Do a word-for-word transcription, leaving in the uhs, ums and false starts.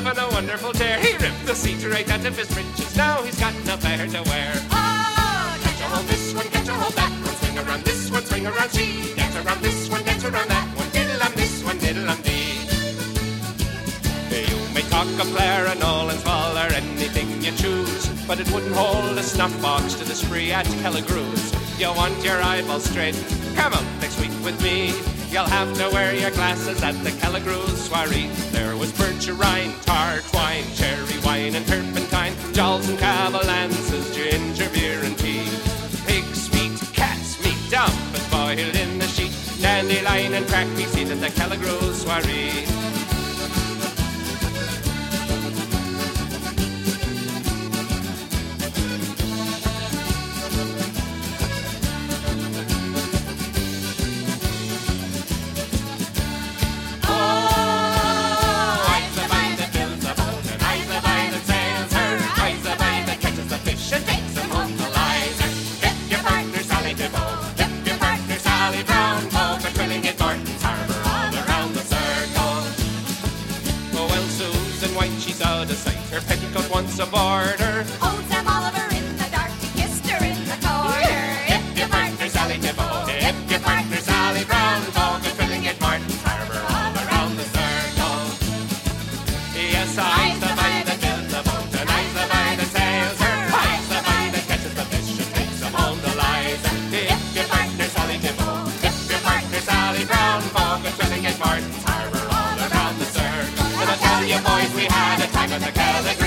on a wonderful tear. He ripped the seat right out of his breeches. Now he's got no bear to wear. Oh, Catch a hold this one, catch a hold that one. Swing around this one, swing around she. Dance around this one, dance around that one. Diddle-um this one, diddle-um dee. You may talk of Clare and Nolan's Fall or anything you choose, but it wouldn't hold a snuff box to the spree at Kelligrews. You want your eyeballs straightened? Come out next week with me. You'll have to wear your glasses at the Kelligrews soiree. There was birch rind, tart wine, cherry wine and turpentine, jolls and cabalances, ginger beer and tea. Pig's feet, cat's meat, dump and boiled in the sheet, dandelion and cracked seed at the Kelligrews soiree. She's out of sight, her petticoat once aboard her. Old Sam Oliver in the dark, he kissed her in the corner. If your partner Sally Thibault, if your partner Sally Brown, Falcon, Trillingham, Martin's Harbour, all around the circle. Yes, I's the boy that builds the boat, and I's the boy that sails her. I's the boy that catches the fish and takes them home to Liza. If your partner Sally Thibault, if your partner Sally Brown, Falcon, Trillingham, Martin's Harbour, all around the circle. And I tell you boys, we had a time at the Kelligrews.